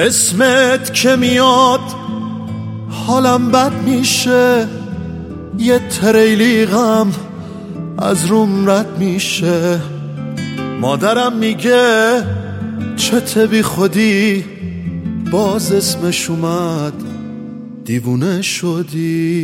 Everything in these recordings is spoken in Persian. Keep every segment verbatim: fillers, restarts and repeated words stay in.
اسمت که میاد حالم بد میشه، یه تریلی غم از روم رد میشه. مادرم میگه چته بی خودی، باز اسمش اومد دیوونه شدی.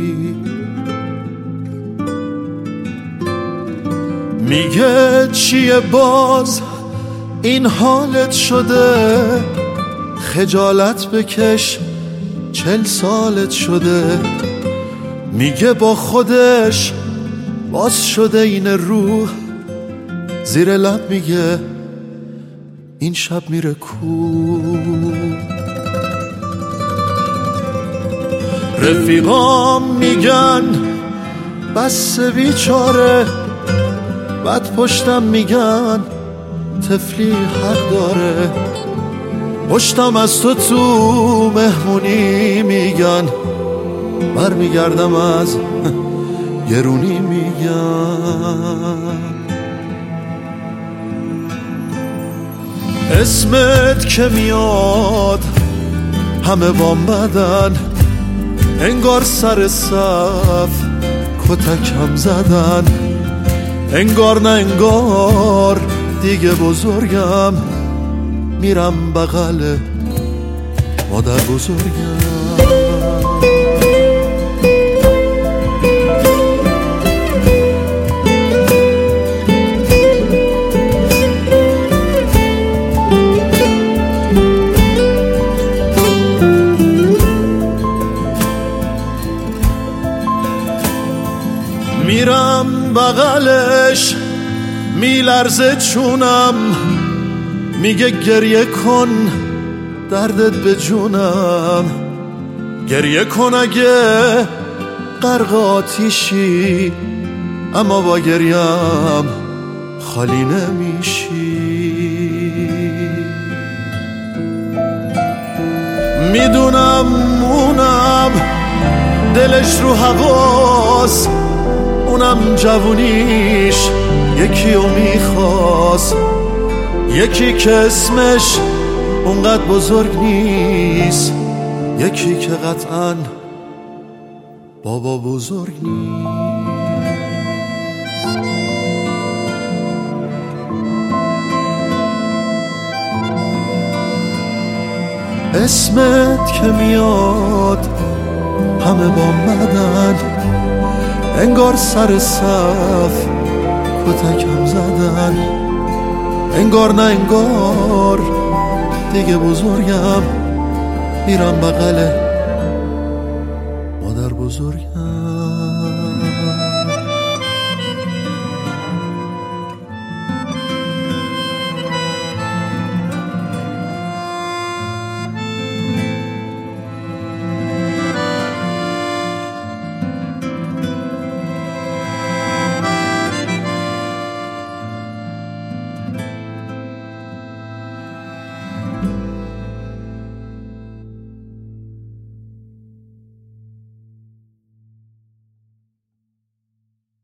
میگه چیه باز این حالت شده، خجالت بکش چل سالت شده. میگه با خودش باز شده این روح، زیر لب میگه این شب میره کو. رفیقام میگن بس بیچاره، بعد پشتم میگن طفلی حق داره. پشتم از تو تو مهمونی میگن، برمیگردم از گرونی میگن. اسمت که میاد همه بام بدن، انگار سر صف کتکم زدن. انگار نه انگار دیگه بزرگم، میرم بغل مادر بزرگم. میرم بغلش میلرزه چونم، میگه گریه کن دردت به جونم. گریه کن اگه غرق آتیشی، اما با گریم خالی نمیشی. میدونم اونم دلش رو هواست، اونم جوونیش یکی رو میخواست. یکی که اسمش اونقدر بزرگ نیست، یکی که قطعاً بابا بزرگ نیست. اسمت که میاد همه با مدن، انگار سر صف کتکم زدن. انگار نه انگار دیگه بزرگم، میرم بغل مادر بزرگم.